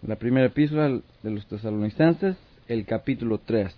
La primera epístola de los Tesalonicenses, el capítulo 3.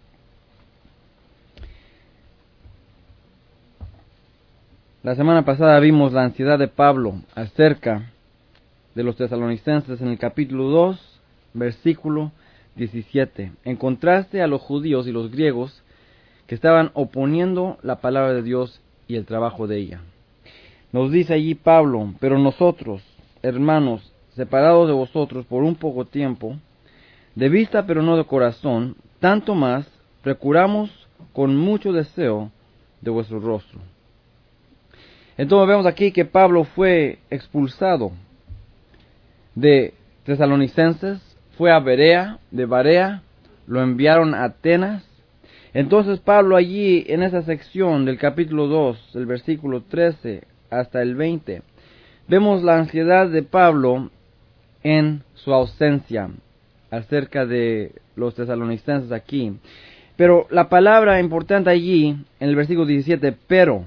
La semana pasada vimos la ansiedad de Pablo acerca de los Tesalonicenses en el capítulo 2, versículo 17, en contraste a los judíos y los griegos que estaban oponiendo la palabra de Dios y el trabajo de ella. Nos dice allí Pablo: pero nosotros, hermanos, separados de vosotros por un poco tiempo, de vista pero no de corazón, tanto más procuramos con mucho deseo de vuestro rostro. Entonces vemos aquí que Pablo fue expulsado de Tesalonicenses, fue a Berea, de Berea lo enviaron a Atenas. Entonces Pablo allí en esa sección del capítulo 2, el versículo 13 hasta el 20, vemos la ansiedad de Pablo en su ausencia acerca de los tesalonicenses aquí. Pero la palabra importante allí, en el versículo 17, pero,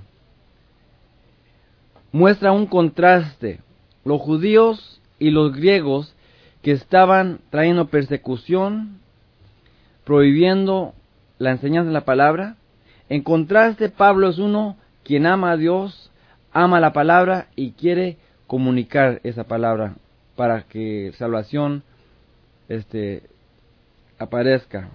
muestra un contraste. Los judíos y los griegos que estaban trayendo persecución, prohibiendo la enseñanza de la palabra. En contraste, Pablo es uno quien ama a Dios, ama la palabra y quiere comunicar esa palabra para que salvación aparezca.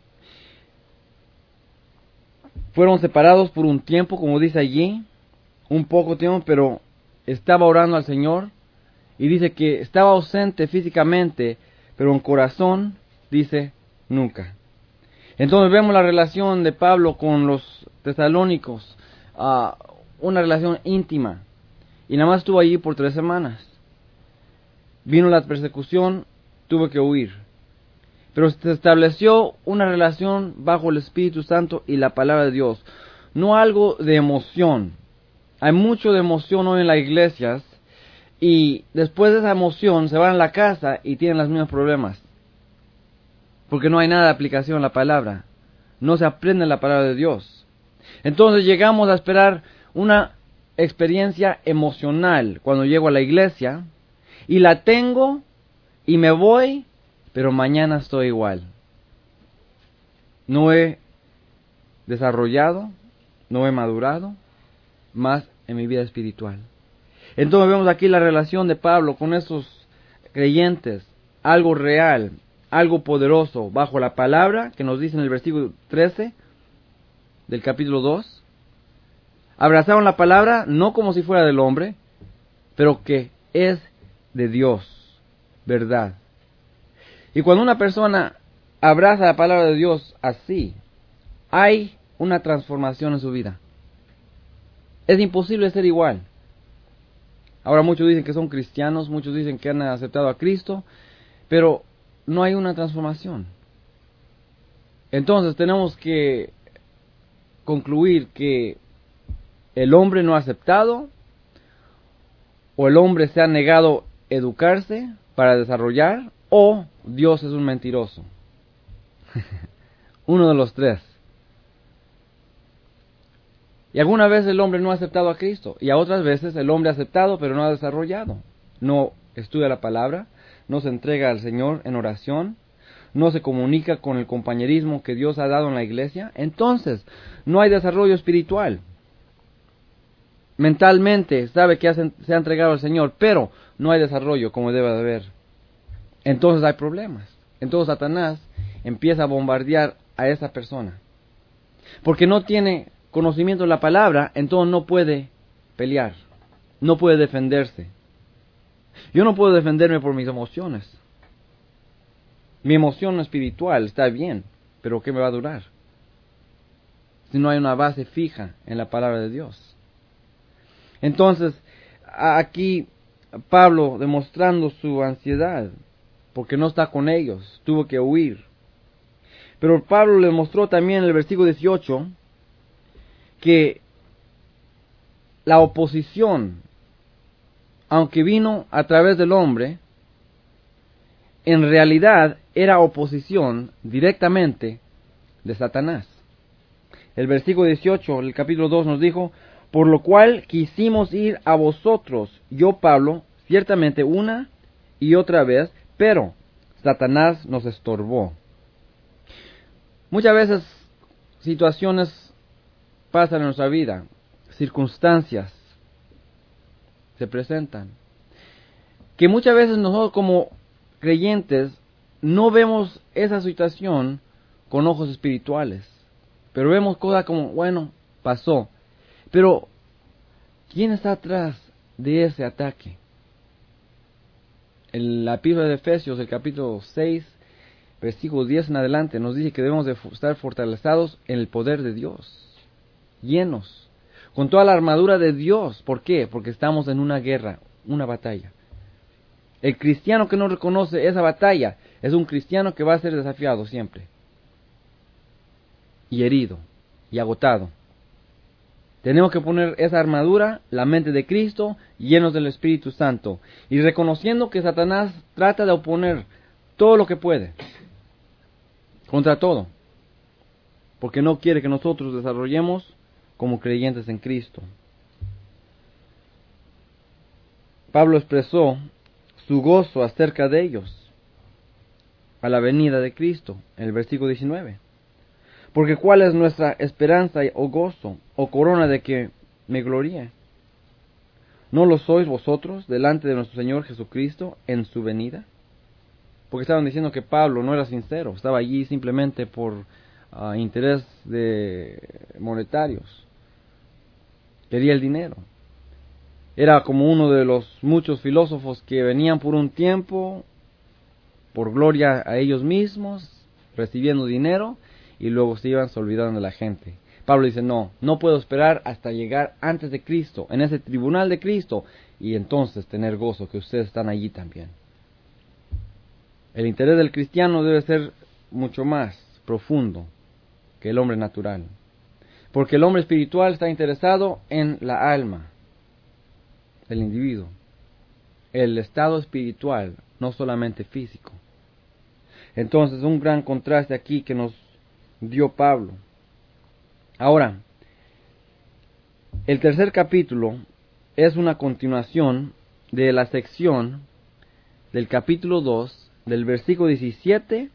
Fueron separados por un tiempo, como dice allí, un poco tiempo, pero estaba orando al Señor, y dice que estaba ausente físicamente, pero en corazón, dice, nunca. Entonces vemos la relación de Pablo con los tesalónicos, una relación íntima, y nada más estuvo allí por 3 semanas. Vino la persecución, tuvo que huir. Pero se estableció una relación bajo el Espíritu Santo y la palabra de Dios, no algo de emoción. Hay mucho de emoción hoy en las iglesias, y después de esa emoción se van a la casa y tienen los mismos problemas. Porque no hay nada de aplicación en la palabra. No se aprende la palabra de Dios. Entonces llegamos a esperar una experiencia emocional cuando llego a la iglesia, y la tengo y me voy, pero mañana estoy igual. No he desarrollado, no he madurado más en mi vida espiritual. Entonces vemos aquí la relación de Pablo con esos creyentes, algo real, algo poderoso, bajo la palabra que nos dice en el versículo 13 del capítulo 2. Abrazaron la palabra no como si fuera del hombre, pero que es de Dios, verdad. Y cuando una persona abraza la palabra de Dios así, hay una transformación en su vida. Es imposible ser igual. Ahora muchos dicen que son cristianos, muchos dicen que han aceptado a Cristo, pero no hay una transformación. Entonces tenemos que concluir que el hombre no ha aceptado, o el hombre se ha negado a educarse para desarrollar, o Dios es un mentiroso. Uno de los 3. Y alguna vez el hombre no ha aceptado a Cristo, y a otras veces el hombre ha aceptado pero no ha desarrollado. No estudia la palabra, no se entrega al Señor en oración, no se comunica con el compañerismo que Dios ha dado en la iglesia. Entonces no hay desarrollo espiritual. Mentalmente sabe que se ha entregado al Señor, pero no hay desarrollo como debe de haber. Entonces hay problemas. Entonces Satanás empieza a bombardear a esa persona, porque no tiene conocimiento de la palabra, entonces no puede pelear, no puede defenderse. Yo no puedo defenderme por mis emociones. Mi emoción espiritual está bien, pero ¿qué me va a durar si no hay una base fija en la palabra de Dios? Entonces, aquí Pablo demostrando su ansiedad, porque no está con ellos, tuvo que huir. Pero Pablo le mostró también en el versículo 18 que la oposición, aunque vino a través del hombre, en realidad era oposición directamente de Satanás. El versículo 18 del capítulo 2 nos dijo: por lo cual quisimos ir a vosotros, yo Pablo, ciertamente una y otra vez, pero Satanás nos estorbó. Muchas veces situaciones pasan en nuestra vida, circunstancias se presentan, que muchas veces nosotros como creyentes no vemos esa situación con ojos espirituales, pero vemos cosas como, bueno, pasó. Pero, ¿quién está atrás de ese ataque? En la epístola de Efesios, el capítulo 6, versículo 10 en adelante, nos dice que debemos de estar fortalecidos en el poder de Dios, llenos, con toda la armadura de Dios. ¿Por qué? Porque estamos en una guerra, una batalla. El cristiano que no reconoce esa batalla es un cristiano que va a ser desafiado siempre, y herido, y agotado. Tenemos que poner esa armadura, la mente de Cristo, llenos del Espíritu Santo, y reconociendo que Satanás trata de oponer todo lo que puede, contra todo, porque no quiere que nosotros desarrollemos como creyentes en Cristo. Pablo expresó su gozo acerca de ellos a la venida de Cristo, en el versículo 19. Porque ¿cuál es nuestra esperanza o gozo o corona de que me gloríe? ¿No lo sois vosotros delante de nuestro Señor Jesucristo en su venida? Porque estaban diciendo que Pablo no era sincero, estaba allí simplemente por interés monetarios. Quería el dinero. Era como uno de los muchos filósofos que venían por un tiempo, por gloria a ellos mismos, recibiendo dinero, y luego se iban olvidando de la gente. Pablo dice, no puedo esperar hasta llegar antes de Cristo, en ese tribunal de Cristo, y entonces tener gozo que ustedes están allí también. El interés del cristiano debe ser mucho más profundo que el hombre natural, porque el hombre espiritual está interesado en la alma del individuo, el estado espiritual, no solamente físico. Entonces, un gran contraste aquí que nos dio Pablo. Ahora, el tercer capítulo es una continuación de la sección del capítulo 2, del versículo 17,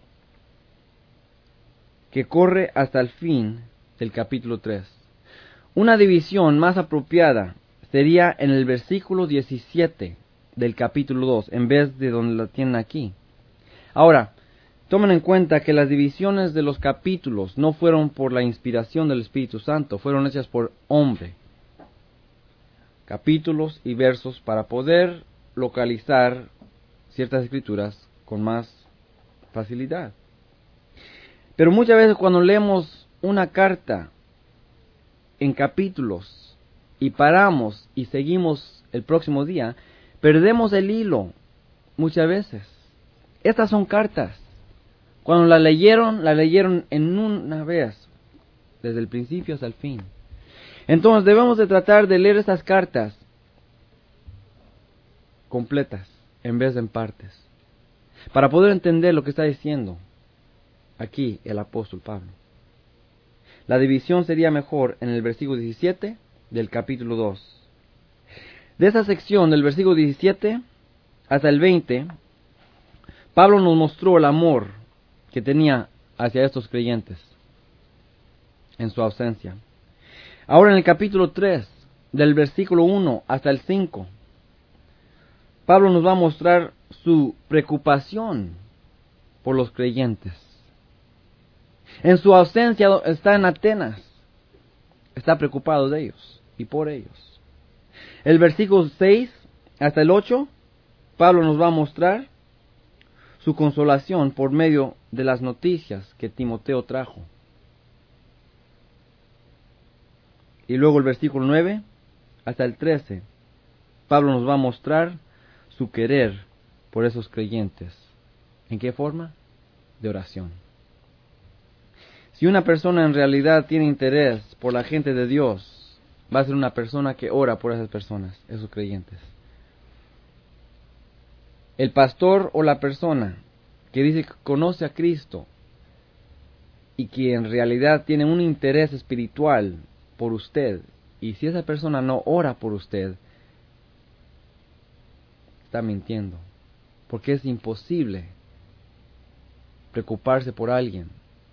que corre hasta el fin del capítulo 3. Una división más apropiada sería en el versículo 17 del capítulo 2, en vez de donde la tienen aquí. Ahora, tomen en cuenta que las divisiones de los capítulos no fueron por la inspiración del Espíritu Santo, fueron hechas por hombre. Capítulos y versos para poder localizar ciertas escrituras con más facilidad. Pero muchas veces cuando leemos una carta en capítulos y paramos y seguimos el próximo día, perdemos el hilo muchas veces. Estas son cartas. Cuando la leyeron en una vez, desde el principio hasta el fin. Entonces debemos de tratar de leer estas cartas completas, en vez de en partes, para poder entender lo que está diciendo aquí el apóstol Pablo. La división sería mejor en el versículo 17 del capítulo 2. De esa sección, del versículo 17 hasta el 20, Pablo nos mostró el amor que tenía hacia estos creyentes en su ausencia. Ahora en el capítulo 3, del versículo 1 hasta el 5, Pablo nos va a mostrar su preocupación por los creyentes. En su ausencia está en Atenas, está preocupado de ellos y por ellos. El versículo 6 hasta el 8, Pablo nos va a mostrar su consolación por medio de las noticias que Timoteo trajo. Y luego el versículo 9 hasta el 13, Pablo nos va a mostrar su querer por esos creyentes. ¿En qué forma? De oración. Si una persona en realidad tiene interés por la gente de Dios, va a ser una persona que ora por esas personas, esos creyentes. El pastor o la persona que dice que conoce a Cristo y que en realidad tiene un interés espiritual por usted, y si esa persona no ora por usted, está mintiendo, porque es imposible preocuparse por alguien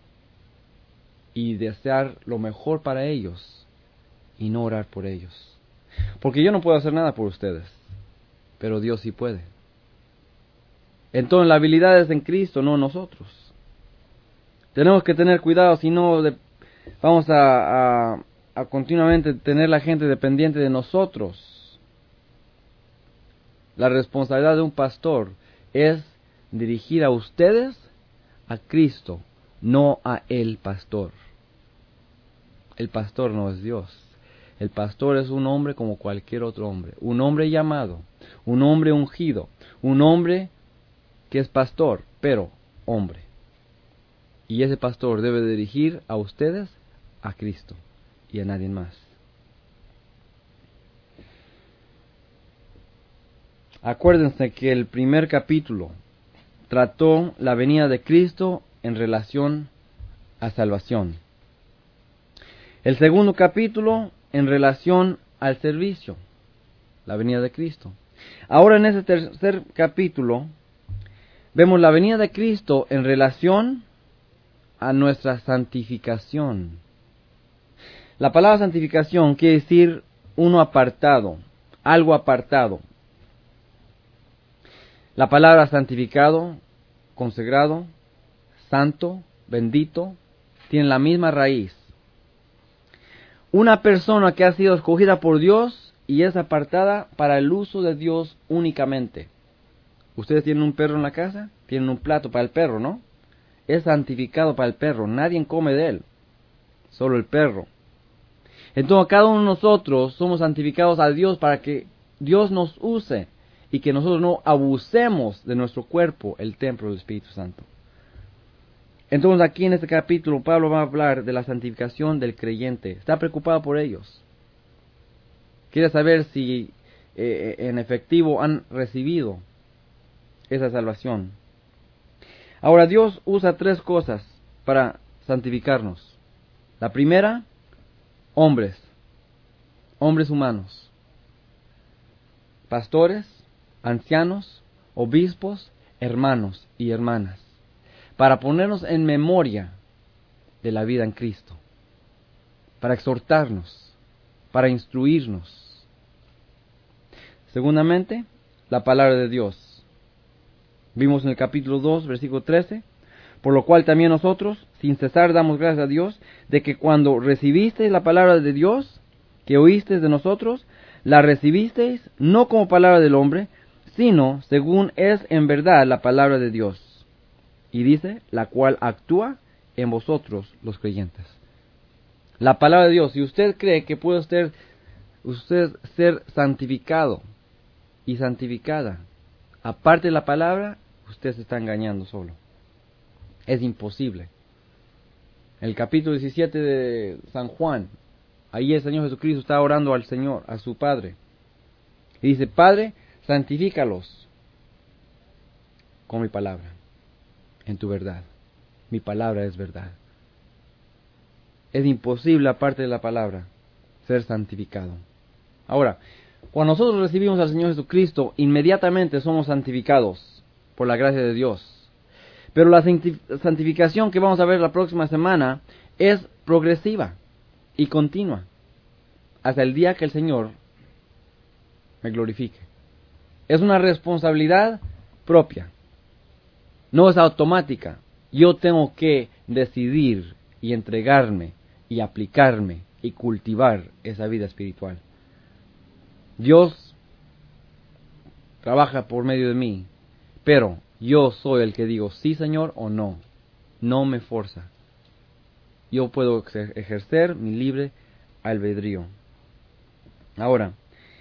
y desear lo mejor para ellos y no orar por ellos. Porque yo no puedo hacer nada por ustedes, pero Dios sí puede. Entonces la habilidad es en Cristo, no en nosotros. Tenemos que tener cuidado, si no vamos a continuamente tener la gente dependiente de nosotros. La responsabilidad de un pastor es dirigir a ustedes a Cristo, no a el pastor. El pastor no es Dios. El pastor es un hombre como cualquier otro hombre. Un hombre llamado, un hombre ungido, un hombre que es pastor, pero hombre. Y ese pastor debe dirigir a ustedes a Cristo y a nadie más. Acuérdense que el primer capítulo trató la venida de Cristo en relación a salvación. El segundo capítulo en relación al servicio, la venida de Cristo. Ahora en ese tercer capítulo vemos la venida de Cristo en relación a nuestra santificación. La palabra santificación quiere decir uno apartado, algo apartado. La palabra santificado, consagrado, santo, bendito, tiene la misma raíz. Una persona que ha sido escogida por Dios y es apartada para el uso de Dios únicamente. Ustedes tienen un perro en la casa, tienen un plato para el perro, ¿no? Es santificado para el perro, nadie come de él, solo el perro. Entonces cada uno de nosotros somos santificados a Dios para que Dios nos use y que nosotros no abusemos de nuestro cuerpo, el templo del Espíritu Santo. Entonces aquí en este capítulo Pablo va a hablar de la santificación del creyente. Está preocupado por ellos. Quiere saber si en efectivo han recibido esa salvación. Ahora Dios usa tres cosas para santificarnos. La primera, hombres humanos, pastores, ancianos, obispos, hermanos y hermanas, para ponernos en memoria de la vida en Cristo, para exhortarnos, para instruirnos. Segundamente, la palabra de Dios. Vimos en el capítulo 2, versículo 13, por lo cual también nosotros, sin cesar, damos gracias a Dios, de que cuando recibisteis la palabra de Dios, que oísteis de nosotros, la recibisteis no como palabra del hombre, sino según es en verdad la palabra de Dios. Y dice, la cual actúa en vosotros los creyentes. La palabra de Dios, si usted cree que puede usted ser santificado y santificada, aparte de la palabra, usted se está engañando solo. Es imposible. En el capítulo 17 de San Juan, ahí el Señor Jesucristo está orando al Señor, a su Padre. Y dice, Padre, santifícalos con mi palabra, en tu verdad. Mi palabra es verdad. Es imposible, aparte de la palabra, ser santificado. Ahora, cuando nosotros recibimos al Señor Jesucristo, inmediatamente somos santificados por la gracia de Dios. Pero la santificación que vamos a ver la próxima semana es progresiva y continua, hasta el día que el Señor me glorifique. Es una responsabilidad propia, no es automática. Yo tengo que decidir y entregarme y aplicarme y cultivar esa vida espiritual. Dios trabaja por medio de mí, pero yo soy el que digo sí, Señor, o no. No me forza. Yo puedo ejercer mi libre albedrío. Ahora,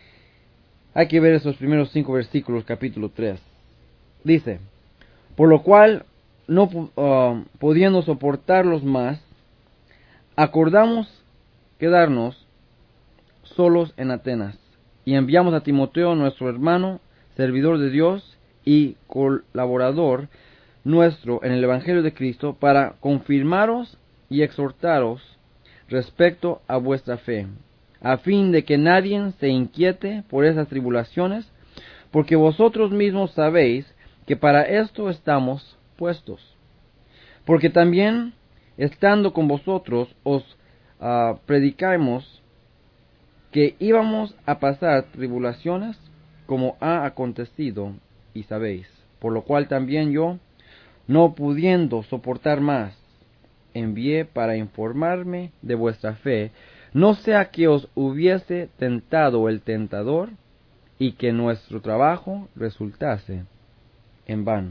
hay que ver esos primeros 5 versículos, capítulo 3. Dice, por lo cual, no pudiendo soportarlos más, acordamos quedarnos solos en Atenas, y enviamos a Timoteo, nuestro hermano, servidor de Dios y colaborador nuestro en el Evangelio de Cristo, para confirmaros y exhortaros respecto a vuestra fe, a fin de que nadie se inquiete por esas tribulaciones, porque vosotros mismos sabéis que para esto estamos puestos. Porque también, estando con vosotros, os predicamos que íbamos a pasar tribulaciones, como ha acontecido, y sabéis. Por lo cual también yo, no pudiendo soportar más, envié para informarme de vuestra fe, no sea que os hubiese tentado el tentador, y que nuestro trabajo resultase en vano.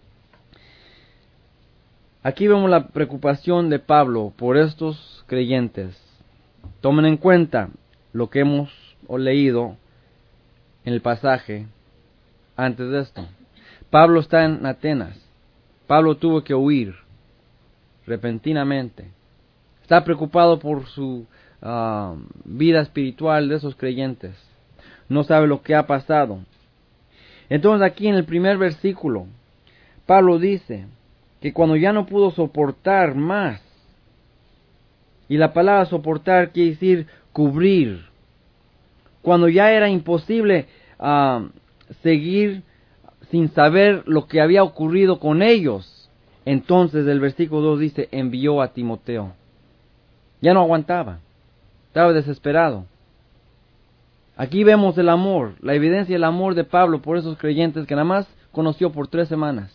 Aquí vemos la preocupación de Pablo por estos creyentes. Tomen en cuenta lo que hemos leído en el pasaje antes de esto. Pablo está en Atenas. Pablo tuvo que huir repentinamente. Está preocupado por su vida espiritual de esos creyentes. No sabe lo que ha pasado. Entonces aquí en el primer versículo, Pablo dice que cuando ya no pudo soportar más, y la palabra soportar quiere decir cubrir, cuando ya era imposible seguir sin saber lo que había ocurrido con ellos, entonces el versículo 2 dice, envió a Timoteo. Ya no aguantaba, estaba desesperado. Aquí vemos el amor, la evidencia del amor de Pablo por esos creyentes que nada más conoció por 3 semanas.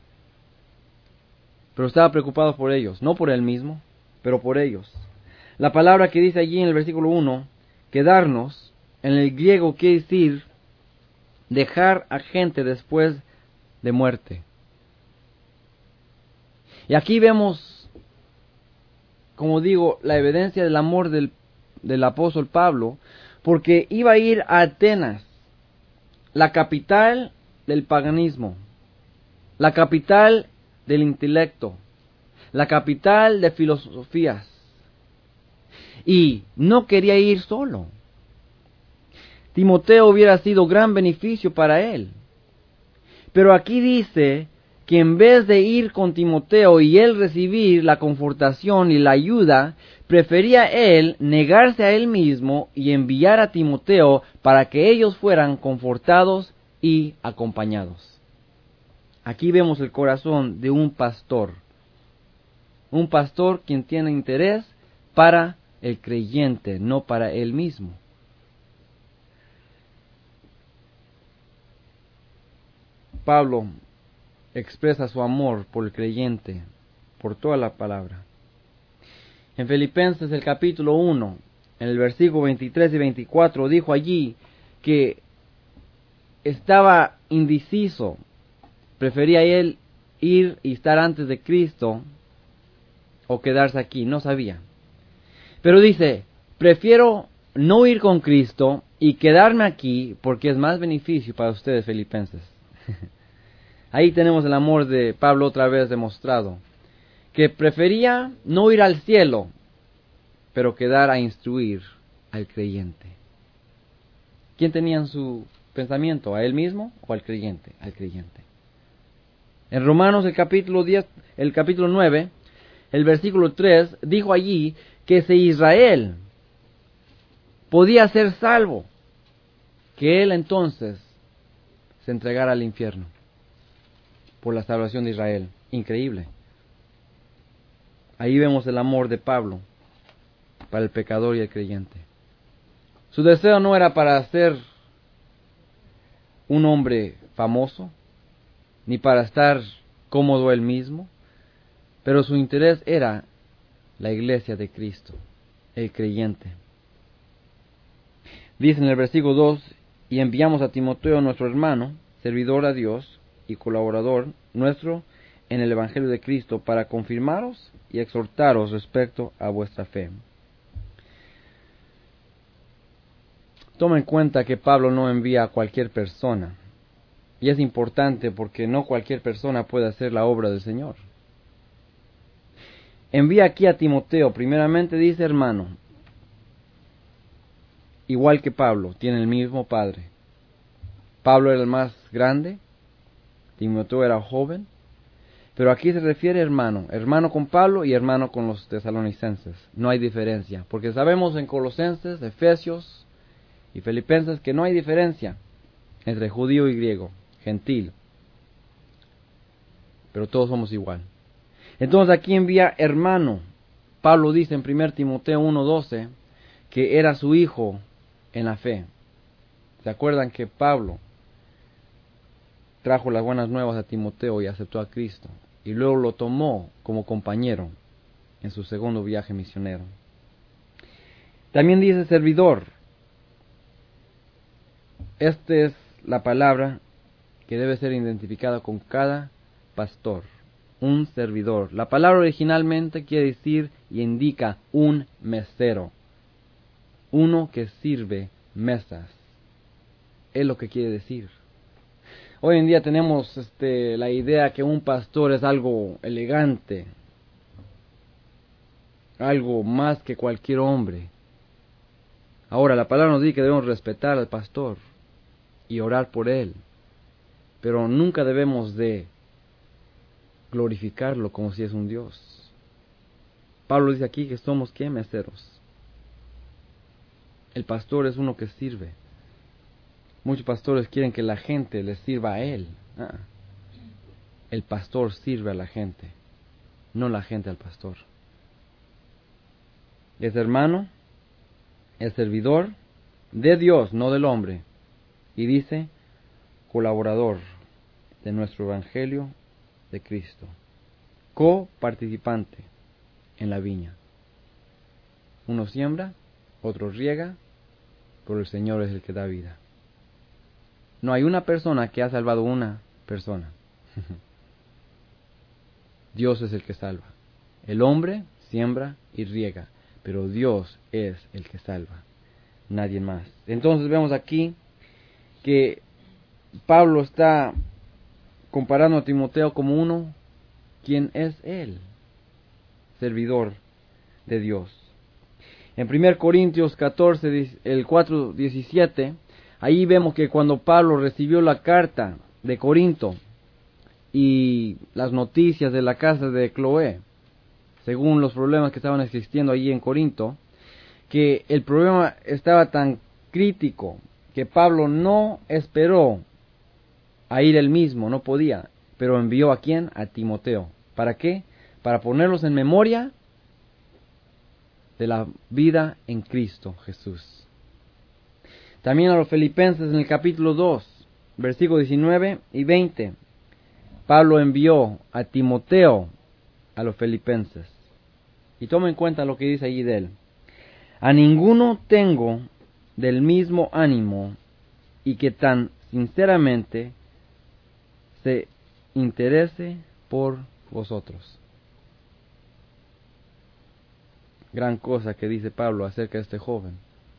Pero estaba preocupado por ellos, no por él mismo, pero por ellos. La palabra que dice allí en el versículo 1, quedarnos, en el griego quiere decir dejar a gente después de muerte. Y aquí vemos, como digo, la evidencia del amor del apóstol Pablo, porque iba a ir a Atenas, la capital del paganismo, la capital del intelecto, la capital de filosofías, y no quería ir solo. Timoteo hubiera sido gran beneficio para él, pero aquí dice que en vez de ir con Timoteo y él recibir la confortación y la ayuda, prefería él negarse a él mismo y enviar a Timoteo para que ellos fueran confortados y acompañados. Aquí vemos el corazón de un pastor quien tiene interés para el creyente, no para él mismo. Pablo expresa su amor por el creyente, por toda la palabra. En Filipenses el capítulo 1, en el versículo 23 y 24, dijo allí que estaba indeciso, prefería él ir y estar antes de Cristo o quedarse aquí, no sabía. Pero dice, prefiero no ir con Cristo y quedarme aquí porque es más beneficio para ustedes, filipenses. Ahí tenemos el amor de Pablo otra vez demostrado, que prefería no ir al cielo, pero quedar a instruir al creyente. ¿Quién tenía en su pensamiento? ¿A él mismo o al creyente? Al creyente. En Romanos el capítulo 9, el versículo 3, dijo allí que si Israel podía ser salvo, que él entonces se entregara al infierno por la salvación de Israel. Increíble. Ahí vemos el amor de Pablo para el pecador y el creyente. Su deseo no era para ser un hombre famoso, ni para estar cómodo él mismo, pero su interés era la iglesia de Cristo, el creyente. Dice en el versículo 2, y enviamos a Timoteo nuestro hermano, servidor a Dios y colaborador nuestro en el Evangelio de Cristo, para confirmaros y exhortaros respecto a vuestra fe. Toma en cuenta que Pablo no envía a cualquier persona, y es importante porque no cualquier persona puede hacer la obra del Señor. Envía aquí a Timoteo, primeramente dice hermano, igual que Pablo, tiene el mismo padre. Pablo era el más grande, Timoteo era joven, pero aquí se refiere hermano, hermano con Pablo y hermano con los tesalonicenses. No hay diferencia, porque sabemos en Colosenses, Efesios y Filipenses que no hay diferencia entre judío y griego, gentil, pero todos somos igual. Entonces aquí envía hermano. Pablo dice en 1 Timoteo 1:12 que era su hijo en la fe. ¿Se acuerdan que Pablo trajo las buenas nuevas a Timoteo y aceptó a Cristo? Y luego lo tomó como compañero en su segundo viaje misionero. También dice servidor. Esta es la palabra que debe ser identificada con cada pastor. Un servidor. La palabra originalmente quiere decir y indica un mesero. Uno que sirve mesas. Es lo que quiere decir. Hoy en día tenemos la idea que un pastor es algo elegante, algo más que cualquier hombre. Ahora, la palabra nos dice que debemos respetar al pastor y orar por él, pero nunca debemos de glorificarlo como si es un Dios. Pablo dice aquí que somos ¿qué? Meseros. El pastor es uno que sirve. Muchos pastores quieren que la gente les sirva a él. El pastor sirve a la gente, no la gente al pastor. Es hermano, es servidor de Dios, no del hombre. Y dice, colaborador de nuestro evangelio de Cristo. Coparticipante en la viña. Uno siembra, otro riega, pero el Señor es el que da vida. No hay una persona que ha salvado una persona. Dios es el que salva. El hombre siembra y riega, pero Dios es el que salva. Nadie más. Entonces vemos aquí que Pablo está comparando a Timoteo como uno, quien es él, servidor de Dios. En 1 Corintios 14, el 4:17, ahí vemos que cuando Pablo recibió la carta de Corinto y las noticias de la casa de Cloé, según los problemas que estaban existiendo allí en Corinto, que el problema estaba tan crítico que Pablo no esperó a ir él mismo, no podía, pero envió ¿a quién? A Timoteo. ¿Para qué? Para ponerlos en memoria de la vida en Cristo Jesús. También a los Filipenses en el capítulo 2, versículos 19 y 20, Pablo envió a Timoteo a los Filipenses. Y toma en cuenta lo que dice allí de él. A ninguno tengo del mismo ánimo y que tan sinceramente se interese por vosotros. Gran cosa que dice Pablo acerca de este joven.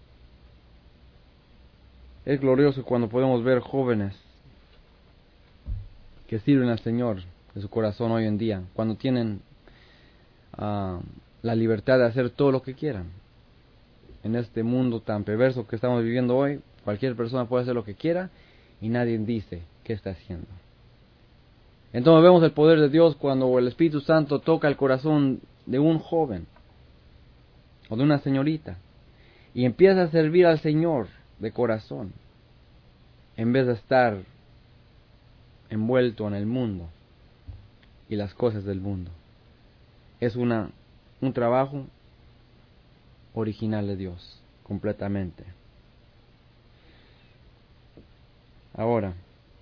Es glorioso cuando podemos ver jóvenes que sirven al Señor de su corazón hoy en día, cuando tienen la libertad de hacer todo lo que quieran. En este mundo tan perverso que estamos viviendo hoy, cualquier persona puede hacer lo que quiera y nadie dice qué está haciendo. Entonces vemos el poder de Dios cuando el Espíritu Santo toca el corazón de un joven o de una señorita y empieza a servir al Señor de corazón en vez de estar envuelto en el mundo y las cosas del mundo. Es un trabajo original de Dios, completamente. Ahora,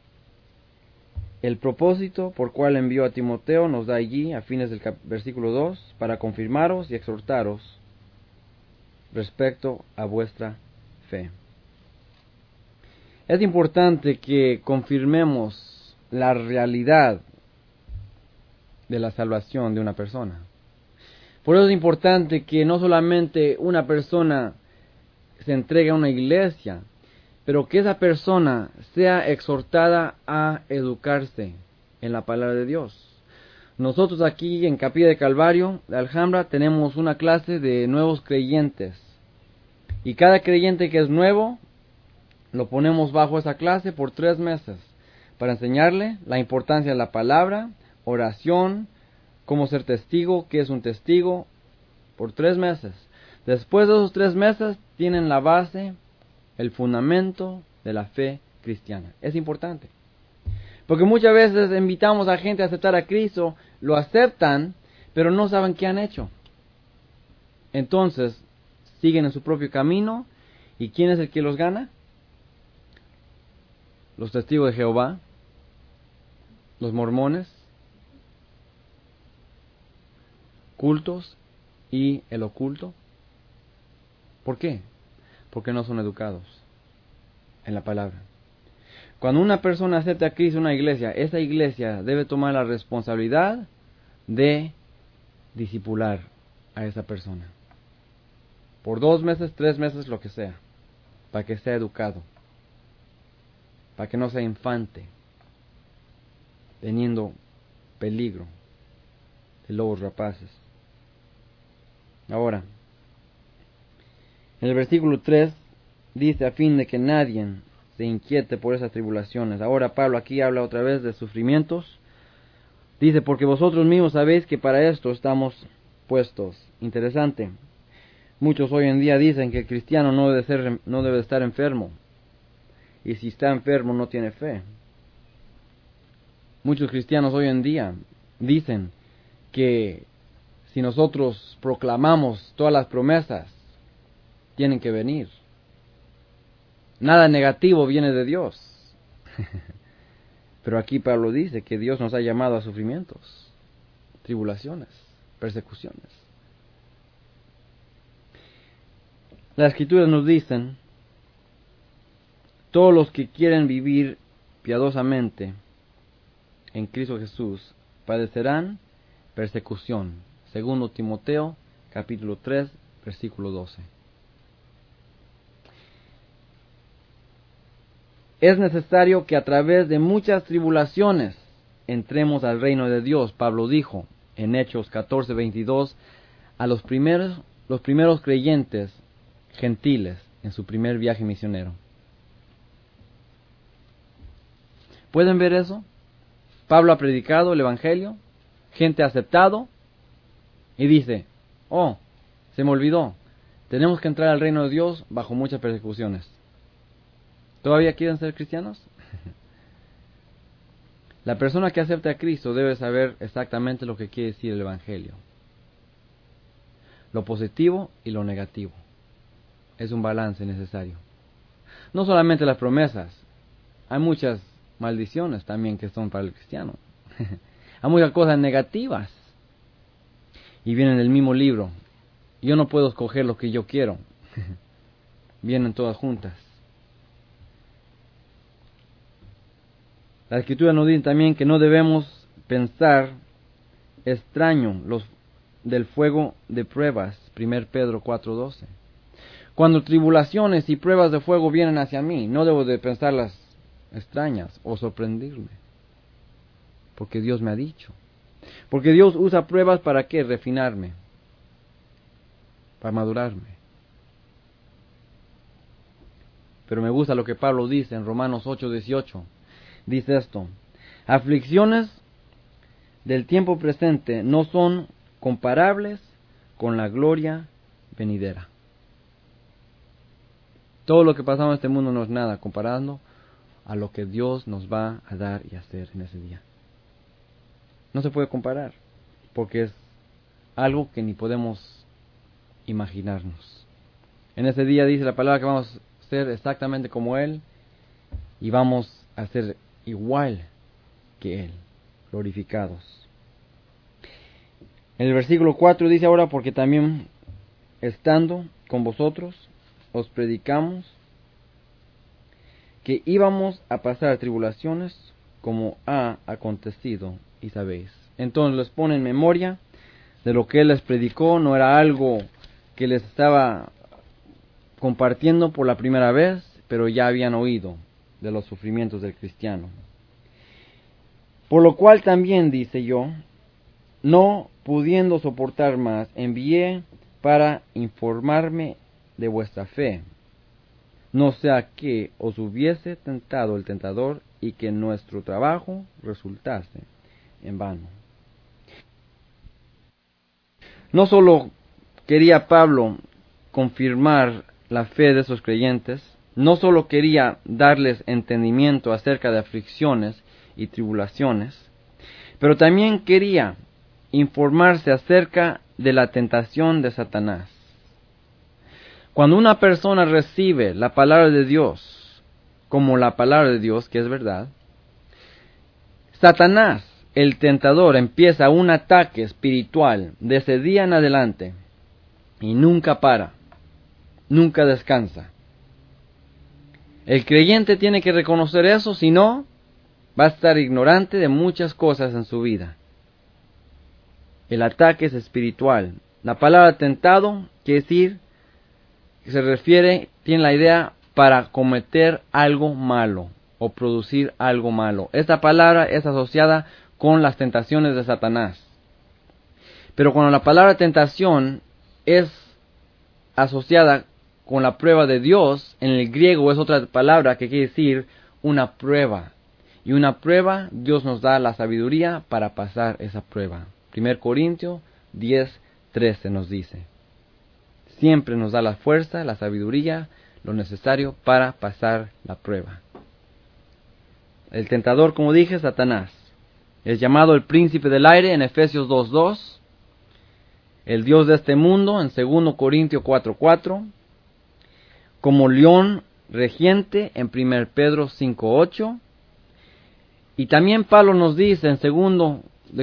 el propósito por cual envió a Timoteo nos da allí, a fines del versículo 2, para confirmaros y exhortaros respecto a vuestra fe. Es importante que confirmemos la realidad de la salvación de una persona. Por eso es importante que no solamente una persona se entregue a una iglesia, pero que esa persona sea exhortada a educarse en la palabra de Dios. Nosotros aquí en Capilla de Calvario de Alhambra tenemos una clase de nuevos creyentes. Y cada creyente que es nuevo, lo ponemos bajo esa clase por 3 meses para enseñarle la importancia de la palabra, oración, cómo ser testigo, qué es un testigo, por 3 meses. Después de esos 3 meses tienen la base, el fundamento de la fe cristiana. Es importante. Porque muchas veces invitamos a gente a aceptar a Cristo, lo aceptan, pero no saben qué han hecho. Entonces, siguen en su propio camino. ¿Y quién es el que los gana? Los testigos de Jehová, los mormones, cultos y el oculto. ¿Por qué? Porque no son educados en la palabra. Cuando una persona acepta a Cristo en una iglesia, esa iglesia debe tomar la responsabilidad de discipular a esa persona. Por 2 meses, 3 meses, lo que sea, para que sea educado, para que no sea infante, teniendo peligro de lobos rapaces. Ahora, en el versículo 3 dice: a fin de que nadie se inquiete por esas tribulaciones. Ahora Pablo aquí habla otra vez de sufrimientos. Dice: porque vosotros mismos sabéis que para esto estamos puestos. Interesante. Muchos hoy en día dicen que el cristiano no debe estar enfermo. Y si está enfermo no tiene fe. Muchos cristianos hoy en día dicen que si nosotros proclamamos todas las promesas, tienen que venir. Nada negativo viene de Dios. Pero aquí Pablo dice que Dios nos ha llamado a sufrimientos, tribulaciones, persecuciones. Las Escrituras nos dicen: todos los que quieren vivir piadosamente en Cristo Jesús padecerán persecución. Segundo Timoteo, capítulo 3, versículo 12. Es necesario que a través de muchas tribulaciones entremos al reino de Dios. Pablo dijo en Hechos 14:22 a los primeros creyentes gentiles en su primer viaje misionero. ¿Pueden ver eso? Pablo ha predicado el Evangelio, gente ha aceptado, y dice: oh, se me olvidó, tenemos que entrar al reino de Dios bajo muchas persecuciones. ¿Todavía quieren ser cristianos? La persona que acepta a Cristo debe saber exactamente lo que quiere decir el Evangelio. Lo positivo y lo negativo. Es un balance necesario. No solamente las promesas, hay muchas maldiciones también que son para el cristiano. Hay muchas cosas negativas. Y vienen en el mismo libro. Yo no puedo escoger lo que yo quiero. Vienen todas juntas. La Escritura nos dice también que no debemos pensar extraño del fuego de pruebas. 1 Pedro 4:12. Cuando tribulaciones y pruebas de fuego vienen hacia mí, no debo de pensarlas extrañas o sorprenderme. Porque Dios me ha dicho. Porque Dios usa pruebas para ¿qué? Refinarme. Para madurarme. Pero me gusta lo que Pablo dice en Romanos 8:18. Dice esto: aflicciones del tiempo presente no son comparables con la gloria venidera. Todo lo que pasamos en este mundo no es nada comparando a lo que Dios nos va a dar y hacer en ese día. No se puede comparar, porque es algo que ni podemos imaginarnos. En ese día dice la palabra que vamos a ser exactamente como Él y vamos a ser igual que Él, glorificados. En el versículo 4 dice ahora: porque también estando con vosotros os predicamos que íbamos a pasar tribulaciones como ha acontecido y sabéis. Entonces les pone en memoria de lo que Él les predicó. No era algo que les estaba compartiendo por la primera vez, pero ya habían oído de los sufrimientos del cristiano. Por lo cual también, dice yo, no pudiendo soportar más, envié para informarme de vuestra fe, no sea que os hubiese tentado el tentador y que nuestro trabajo resultase en vano. No solo quería Pablo confirmar la fe de esos creyentes, no solo quería darles entendimiento acerca de aflicciones y tribulaciones, pero también quería informarse acerca de la tentación de Satanás. Cuando una persona recibe la palabra de Dios, como la palabra de Dios, que es verdad, Satanás, el tentador, empieza un ataque espiritual de ese día en adelante y nunca para, nunca descansa. El creyente tiene que reconocer eso, si no, va a estar ignorante de muchas cosas en su vida. El ataque es espiritual. La palabra tentado quiere decir que se refiere, tiene la idea para cometer algo malo o producir algo malo. Esta palabra es asociada con las tentaciones de Satanás. Pero cuando la palabra tentación es asociada con la prueba de Dios, en el griego es otra palabra que quiere decir una prueba. Y una prueba, Dios nos da la sabiduría para pasar esa prueba. 1 Corintios 10:13 nos dice. Siempre nos da la fuerza, la sabiduría, lo necesario para pasar la prueba. El tentador, como dije, Satanás. Es llamado el príncipe del aire en Efesios 2:2. El Dios de este mundo en 2 Corintios 4:4. Como león regiente en 1 Pedro 5:8. Y también Pablo nos dice en 2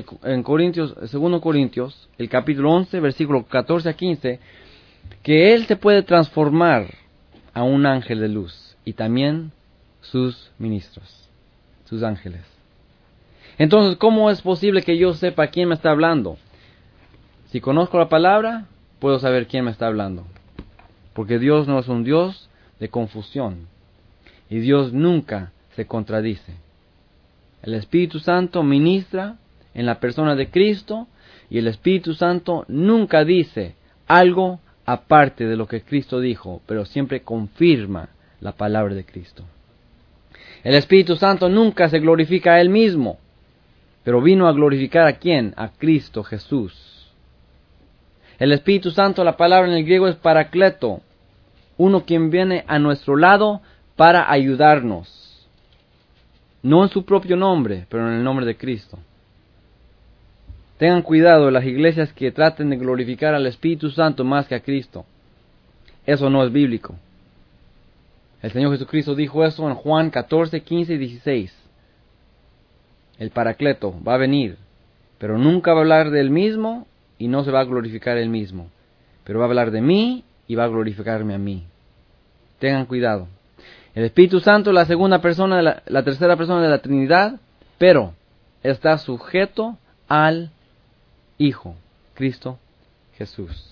Corintios, el capítulo 11, versículo 14 a 15, que él se puede transformar a un ángel de luz y también sus ministros, sus ángeles. Entonces, ¿cómo es posible que yo sepa quién me está hablando? Si conozco la palabra, puedo saber quién me está hablando. Porque Dios no es un Dios de confusión. Y Dios nunca se contradice. El Espíritu Santo ministra en la persona de Cristo y el Espíritu Santo nunca dice algo aparte de lo que Cristo dijo, pero siempre confirma la palabra de Cristo. El Espíritu Santo nunca se glorifica a Él mismo, pero vino a glorificar ¿a quién? A Cristo Jesús. El Espíritu Santo, la palabra en el griego es paracleto, uno quien viene a nuestro lado para ayudarnos. No en su propio nombre, pero en el nombre de Cristo. Tengan cuidado las iglesias que traten de glorificar al Espíritu Santo más que a Cristo. Eso no es bíblico. El Señor Jesucristo dijo eso en Juan 14, 15 y 16. El Paracleto va a venir, pero nunca va a hablar de Él mismo y no se va a glorificar Él mismo. Pero va a hablar de mí y va a glorificarme a mí. Tengan cuidado. El Espíritu Santo es la segunda persona, la tercera persona de la Trinidad, pero está sujeto al Hijo, Cristo Jesús.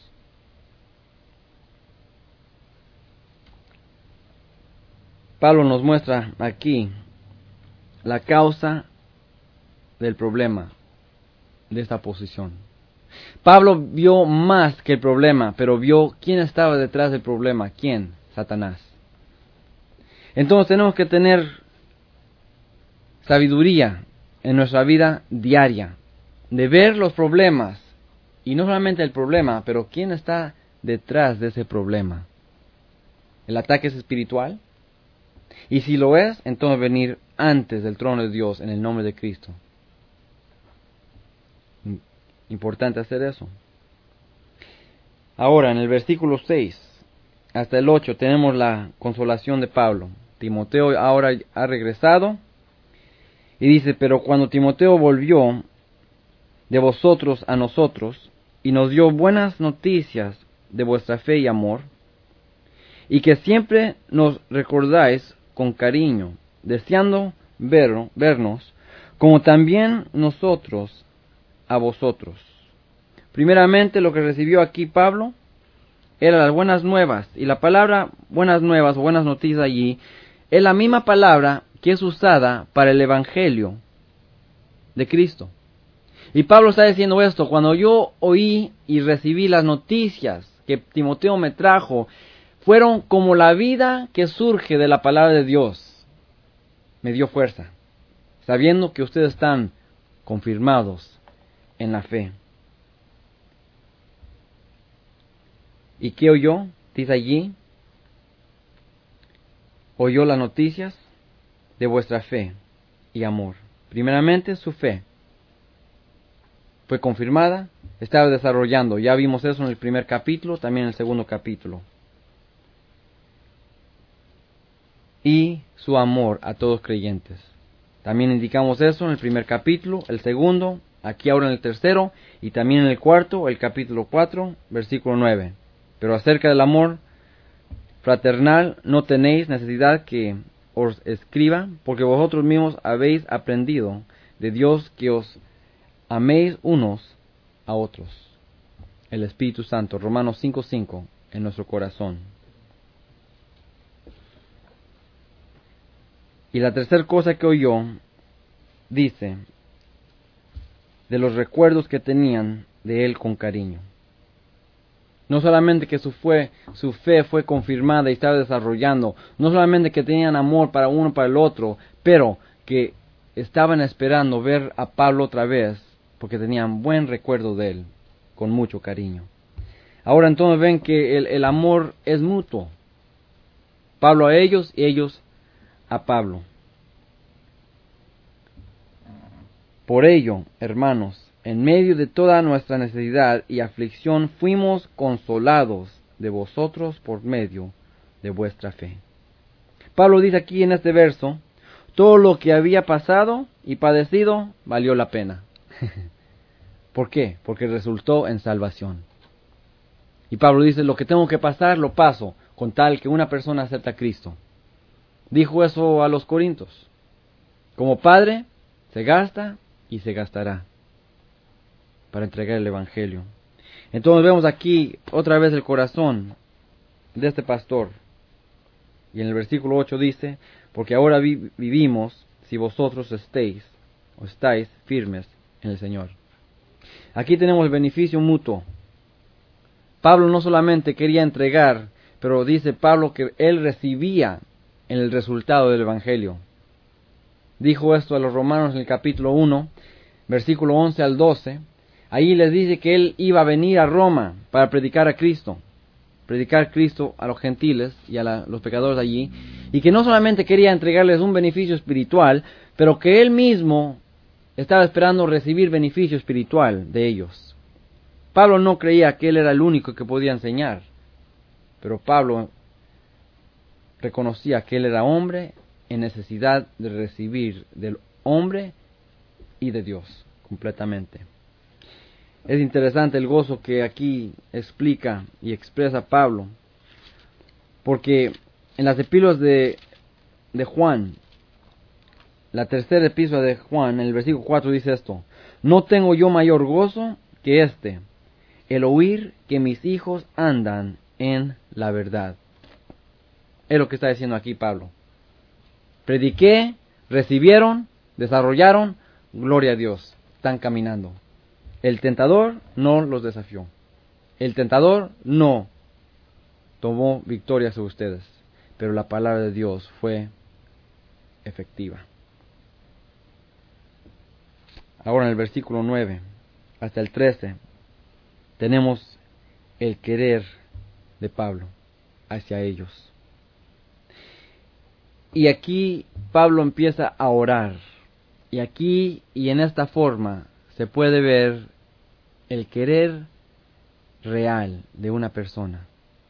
Pablo nos muestra aquí la causa del problema de esta posición. Pablo vio más que el problema, pero vio quién estaba detrás del problema. ¿Quién? Satanás. Entonces tenemos que tener sabiduría en nuestra vida diaria, de ver los problemas, y no solamente el problema, pero quién está detrás de ese problema. ¿El ataque es espiritual? Y si lo es, entonces venir antes del trono de Dios en el nombre de Cristo. Importante hacer eso. Ahora, en el versículo 6 hasta el 8 tenemos la consolación de Pablo. Timoteo ahora ha regresado y dice, pero cuando Timoteo volvió de vosotros a nosotros y nos dio buenas noticias de vuestra fe y amor, y que siempre nos recordáis con cariño, deseando vernos, como también nosotros a vosotros. Primeramente, lo que recibió aquí Pablo eran las buenas nuevas, y la palabra buenas nuevas o buenas noticias allí es la misma palabra que es usada para el Evangelio de Cristo. Y Pablo está diciendo esto: cuando yo oí y recibí las noticias que Timoteo me trajo, fueron como la vida que surge de la palabra de Dios. Me dio fuerza, sabiendo que ustedes están confirmados en la fe. ¿Y qué oyó? Dice allí, oyó las noticias de vuestra fe y amor. Primeramente su fe. fue confirmada, estaba desarrollando. Ya vimos eso en el primer capítulo, también en el segundo capítulo. Y su amor a todos creyentes. También indicamos eso en el primer capítulo, el segundo, aquí ahora en el tercero, y también en el cuarto, el capítulo 4, versículo 9. Pero acerca del amor fraternal no tenéis necesidad que os escriba, porque vosotros mismos habéis aprendido de Dios que os améis unos a otros. El Espíritu Santo, Romanos 5:5, en nuestro corazón. Y la tercera cosa que oyó, dice, de los recuerdos que tenían de él con cariño. No solamente que su fe fue confirmada y estaba desarrollando, no solamente que tenían amor para uno para el otro, pero que estaban esperando ver a Pablo otra vez, porque tenían buen recuerdo de él, con mucho cariño. Ahora entonces ven que el amor es mutuo. Pablo a ellos y ellos a Pablo. Por ello, hermanos, en medio de toda nuestra necesidad y aflicción fuimos consolados de vosotros por medio de vuestra fe. Pablo dice aquí en este verso, todo lo que había pasado y padecido valió la pena. ¿Por qué? Porque resultó en salvación. Y Pablo dice, lo que tengo que pasar, lo paso, con tal que una persona acepte a Cristo. Dijo eso a los corintios. Como padre, se gasta y se gastará para entregar el Evangelio. Entonces vemos aquí otra vez el corazón de este pastor. Y en el versículo 8 dice, porque ahora vivimos si vosotros estáis firmes en el Señor. Aquí tenemos el beneficio mutuo. Pablo no solamente quería entregar, pero dice Pablo que él recibía en el resultado del Evangelio. Dijo esto a los romanos en el capítulo 1, versículo 11 al 12. Ahí les dice que él iba a venir a Roma para predicar a Cristo a los gentiles y a los pecadores allí, y que no solamente quería entregarles un beneficio espiritual, pero que él mismo estaba esperando recibir beneficio espiritual de ellos. Pablo no creía que él era el único que podía enseñar, pero Pablo reconocía que él era hombre en necesidad de recibir del hombre y de Dios completamente. Es interesante el gozo que aquí explica y expresa Pablo, porque en las epístolas de Juan, la tercera epístola de Juan, en el versículo 4 dice esto, no tengo yo mayor gozo que este, el oír que mis hijos andan en la verdad. Es lo que está diciendo aquí Pablo. Prediqué, recibieron, desarrollaron, gloria a Dios, están caminando. El tentador no los desafió. El tentador no tomó victoria sobre ustedes, pero la palabra de Dios fue efectiva. Ahora en el versículo 9 hasta el 13 tenemos el querer de Pablo hacia ellos. Y aquí Pablo empieza a orar. Y aquí y en esta forma se puede ver el querer real de una persona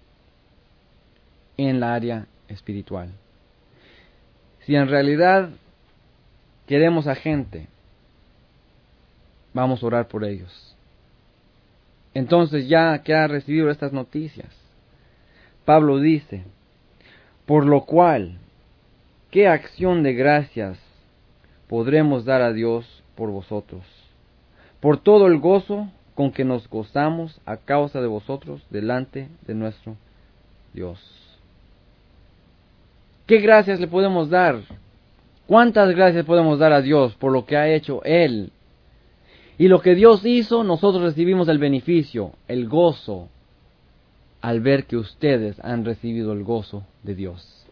en la área espiritual. Si en realidad queremos a gente, vamos a orar por ellos. Entonces, ya que ha recibido estas noticias, Pablo dice, por lo cual, ¿qué acción de gracias podremos dar a Dios por vosotros? Por todo el gozo con que nos gozamos a causa de vosotros delante de nuestro Dios. ¿Qué gracias le podemos dar? ¿Cuántas gracias podemos dar a Dios por lo que ha hecho Él? Y lo que Dios hizo, nosotros recibimos el beneficio, el gozo, al ver que ustedes han recibido el gozo de Dios.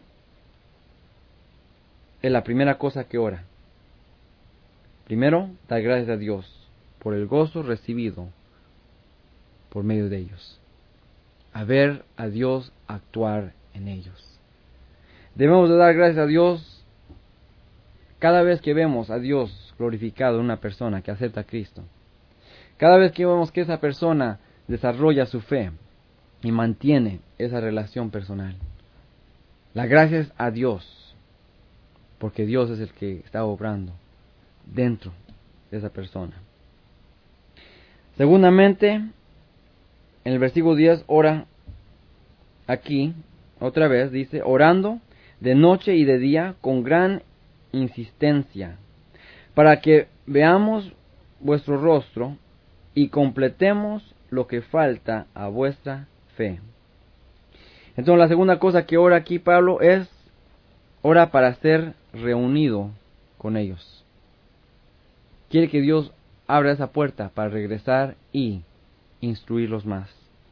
Es la primera cosa que ora. Primero, dar gracias a Dios por el gozo recibido por medio de ellos. A ver a Dios actuar en ellos. Debemos de dar gracias a Dios cada vez que vemos a Dios glorificado en una persona que acepta a Cristo. Cada vez que vemos que esa persona desarrolla su fe y mantiene esa relación personal, la gracia es a Dios, porque Dios es el que está obrando dentro de esa persona. Segundamente, en el versículo 10, ora aquí, otra vez, dice, orando de noche y de día con gran insistencia, para que veamos vuestro rostro y completemos lo que falta a vuestra fe. Entonces la segunda cosa que ora aquí Pablo es, ora para ser reunido con ellos. Quiere que Dios abra esa puerta para regresar y instruirlos más,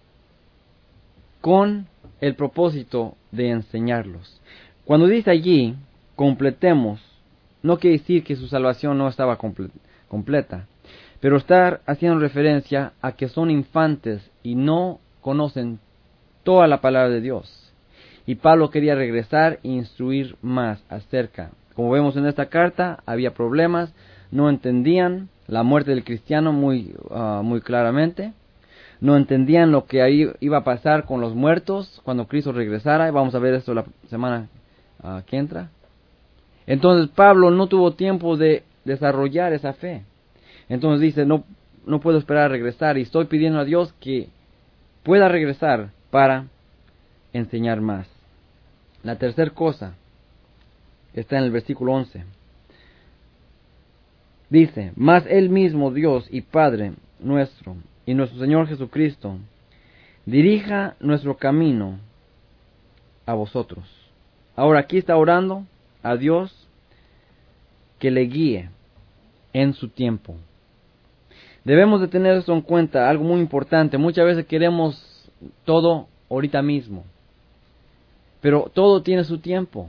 con el propósito de enseñarlos. Cuando dice allí, completemos, no quiere decir que su salvación no estaba completa, pero está haciendo referencia a que son infantes y no conocen toda la palabra de Dios. Y Pablo quería regresar e instruir más acerca. Como vemos en esta carta, había problemas, no entendían la muerte del cristiano muy claramente, no entendían lo que ahí iba a pasar con los muertos cuando Cristo regresara, y vamos a ver esto la semana que entra. Entonces Pablo no tuvo tiempo de desarrollar esa fe. Entonces dice, no puedo esperar a regresar, y estoy pidiendo a Dios que pueda regresar para enseñar más. La tercera cosa está en el versículo 11. Dice, mas Él mismo, Dios y Padre nuestro, y nuestro Señor Jesucristo, dirija nuestro camino a vosotros. Ahora aquí está orando a Dios que le guíe en su tiempo. Debemos de tener esto en cuenta, algo muy importante. Muchas veces queremos todo ahorita mismo, pero todo tiene su tiempo.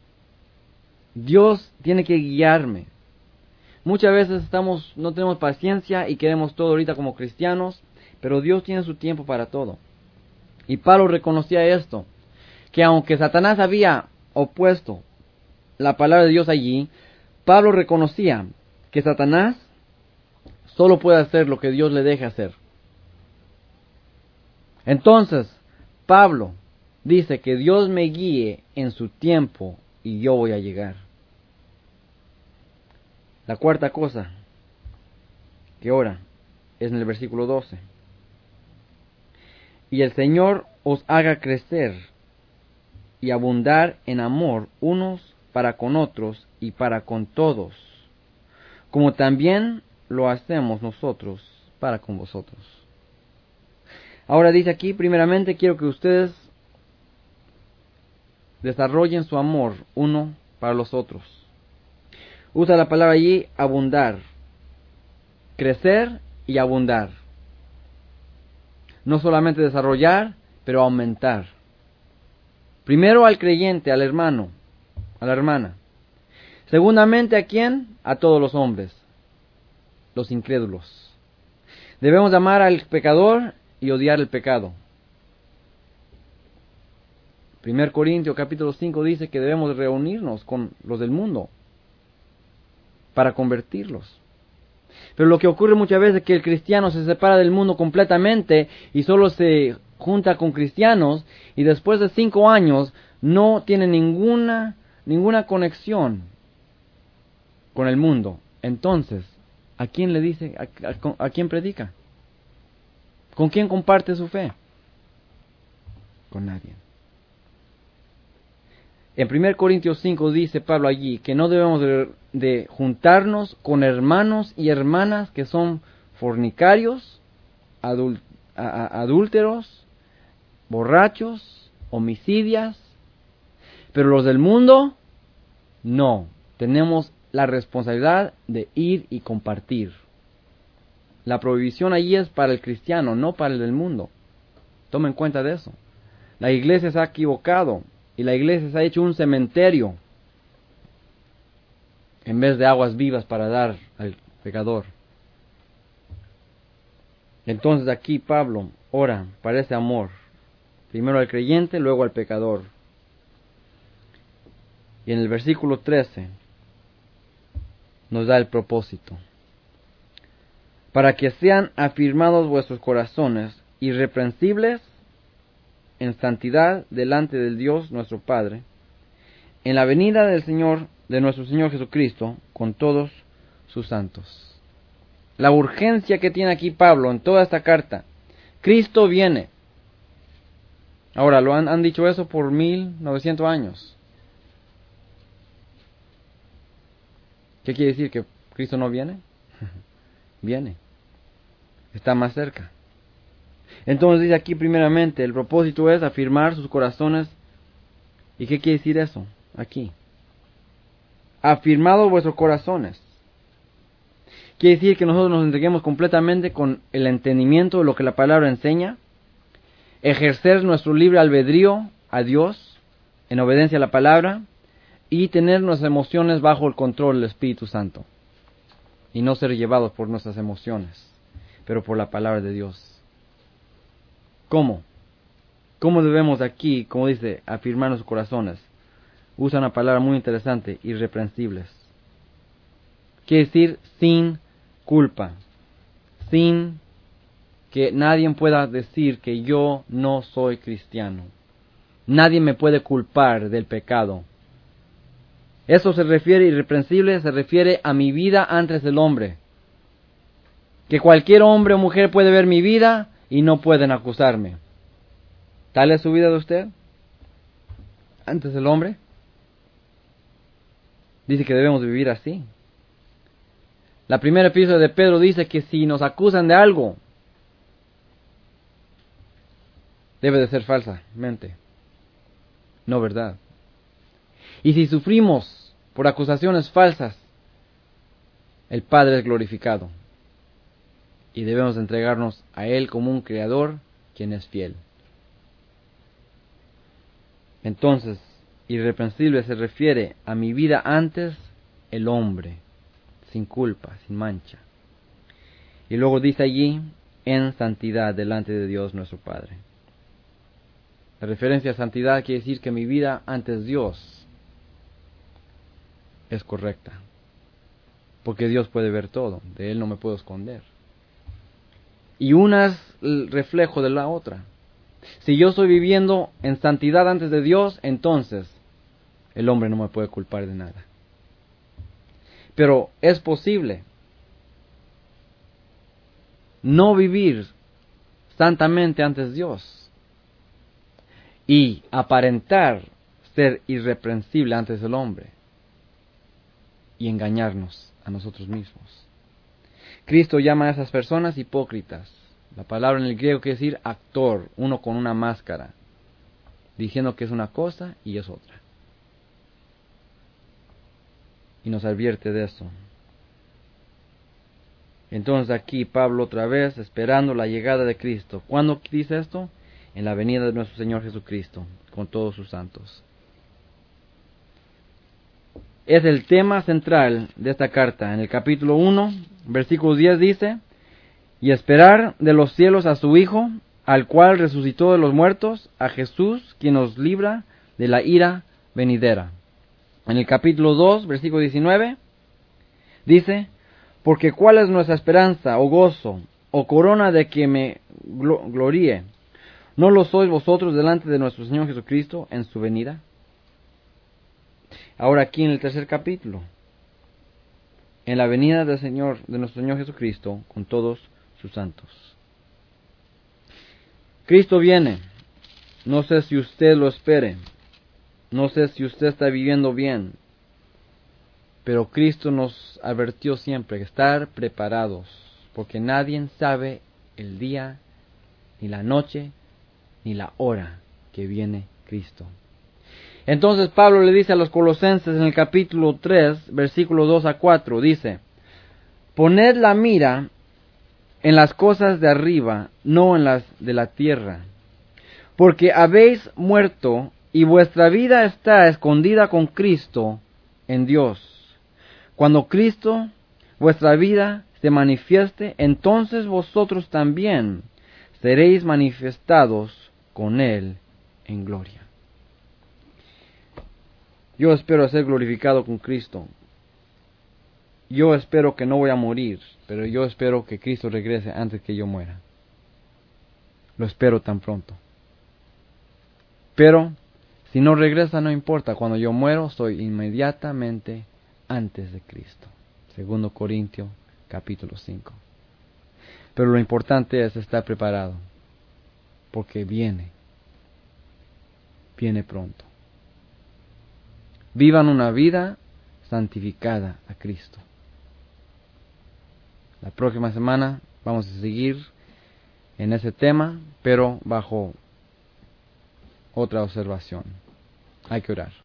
Dios tiene que guiarme. Muchas veces no tenemos paciencia y queremos todo ahorita como cristianos, pero Dios tiene su tiempo para todo. Y Pablo reconocía esto, que aunque Satanás había opuesto la palabra de Dios allí, Pablo reconocía que Satanás solo puede hacer lo que Dios le deje hacer. Entonces, Pablo dice que Dios me guíe en su tiempo y yo voy a llegar. La cuarta cosa que ora es en el versículo 12. Y el Señor os haga crecer y abundar en amor unos para con otros y para con todos, como también lo hacemos nosotros para con vosotros. Ahora dice aquí, primeramente quiero que ustedes desarrollen su amor uno para los otros. Usa la palabra allí, abundar, crecer y abundar. No solamente desarrollar, pero aumentar. Primero al creyente, al hermano, a la hermana. Segundamente, ¿a quién? A todos los hombres, los incrédulos. Debemos amar al pecador y odiar el pecado. 1 Corintios capítulo 5 dice que debemos reunirnos con los del mundo para convertirlos. Pero lo que ocurre muchas veces es que el cristiano se separa del mundo completamente y solo se junta con cristianos, y después de 5 años no tiene ninguna conexión con el mundo. Entonces, ¿a quién le dice? ¿A quién predica? ¿Con quién comparte su fe? Con nadie. En 1 Corintios 5 dice Pablo allí que no debemos de juntarnos con hermanos y hermanas que son fornicarios, adúlteros, borrachos, homicidas, pero los del mundo, no. Tenemos la responsabilidad de ir y compartir. La prohibición allí es para el cristiano, no para el del mundo. Tomen cuenta de eso. La iglesia se ha equivocado y la iglesia se ha hecho un cementerio en vez de aguas vivas para dar al pecador. Entonces aquí Pablo ora para ese amor, primero al creyente, luego al pecador. Y en el versículo 13 nos da el propósito. para que sean afirmados vuestros corazones, irreprensibles en santidad delante del Dios nuestro Padre, en la venida del Señor, de nuestro Señor Jesucristo, con todos sus santos. La urgencia que tiene aquí Pablo en toda esta carta: Cristo viene. Ahora, lo han dicho eso por 1900 años. ¿Qué quiere decir? ¿Que Cristo no viene? Viene. Está más cerca. Entonces dice aquí primeramente, el propósito es afirmar sus corazones. ¿Y qué quiere decir eso? Aquí. Afirmado vuestros corazones. Quiere decir que nosotros nos entreguemos completamente con el entendimiento de lo que la palabra enseña, ejercer nuestro libre albedrío a Dios en obediencia a la palabra y tener nuestras emociones bajo el control del Espíritu Santo y no ser llevados por nuestras emociones, pero por la palabra de Dios. ¿Cómo? ¿Cómo debemos aquí, como dice, afirmar nuestros corazones? Usa una palabra muy interesante: irreprensibles. Quiere decir sin culpa, sin que nadie pueda decir que yo no soy cristiano. Nadie me puede culpar del pecado. Eso se refiere, irreprensible, se refiere a mi vida antes del hombre. Que cualquier hombre o mujer puede ver mi vida y no pueden acusarme. ¿Tal es su vida de usted antes del hombre? Dice que debemos vivir así. La primera epístola de Pedro dice que si nos acusan de algo, debe de ser falsamente, no verdad. Y si sufrimos por acusaciones falsas, el Padre es glorificado. Y debemos entregarnos a Él como un Creador, quien es fiel. Entonces, irreprensible se refiere a mi vida antes el hombre, sin culpa, sin mancha. Y luego dice allí, en santidad delante de Dios nuestro Padre. La referencia a santidad quiere decir que mi vida antes Dios es correcta. Porque Dios puede ver todo, de Él no me puedo esconder. Y una es el reflejo de la otra. Si yo estoy viviendo en santidad antes de Dios, entonces el hombre no me puede culpar de nada. Pero es posible no vivir santamente antes de Dios y aparentar ser irreprensible antes del hombre y engañarnos a nosotros mismos. Cristo llama a esas personas hipócritas. La palabra en el griego quiere decir actor, uno con una máscara, diciendo que es una cosa y es otra. Y nos advierte de eso. Entonces aquí Pablo otra vez esperando la llegada de Cristo. ¿Cuándo dice esto? En la venida de nuestro Señor Jesucristo, con todos sus santos. Es el tema central de esta carta. En el capítulo 1, versículo 10 dice: y esperar de los cielos a su Hijo, al cual resucitó de los muertos, a Jesús, quien nos libra de la ira venidera. En el capítulo 2, versículo 19, dice: porque cuál es nuestra esperanza, o gozo, o corona de que me gloríe, ¿no lo sois vosotros delante de nuestro Señor Jesucristo en su venida? Ahora aquí en el tercer capítulo, en la venida del Señor, de nuestro Señor Jesucristo, con todos sus santos. Cristo viene. No sé si usted lo espere. No sé si usted está viviendo bien. Pero Cristo nos advirtió siempre que estar preparados, porque nadie sabe el día, ni la noche, ni la hora que viene Cristo. Entonces Pablo le dice a los colosenses en el capítulo 3, versículos 2 a 4, dice: poned la mira en las cosas de arriba, no en las de la tierra, porque habéis muerto y vuestra vida está escondida con Cristo en Dios. Cuando Cristo, vuestra vida, se manifieste, entonces vosotros también seréis manifestados con Él en gloria. Yo espero ser glorificado con Cristo. yo espero que no voy a morir, pero yo espero que Cristo regrese antes que yo muera. Lo espero tan pronto. Pero si no regresa, no importa. Cuando yo muero, soy inmediatamente antes de Cristo. 2 Corintios capítulo 5. Pero lo importante es estar preparado, porque viene pronto. Vivan una vida santificada a Cristo. La próxima semana vamos a seguir en ese tema, pero bajo otra observación. Hay que orar.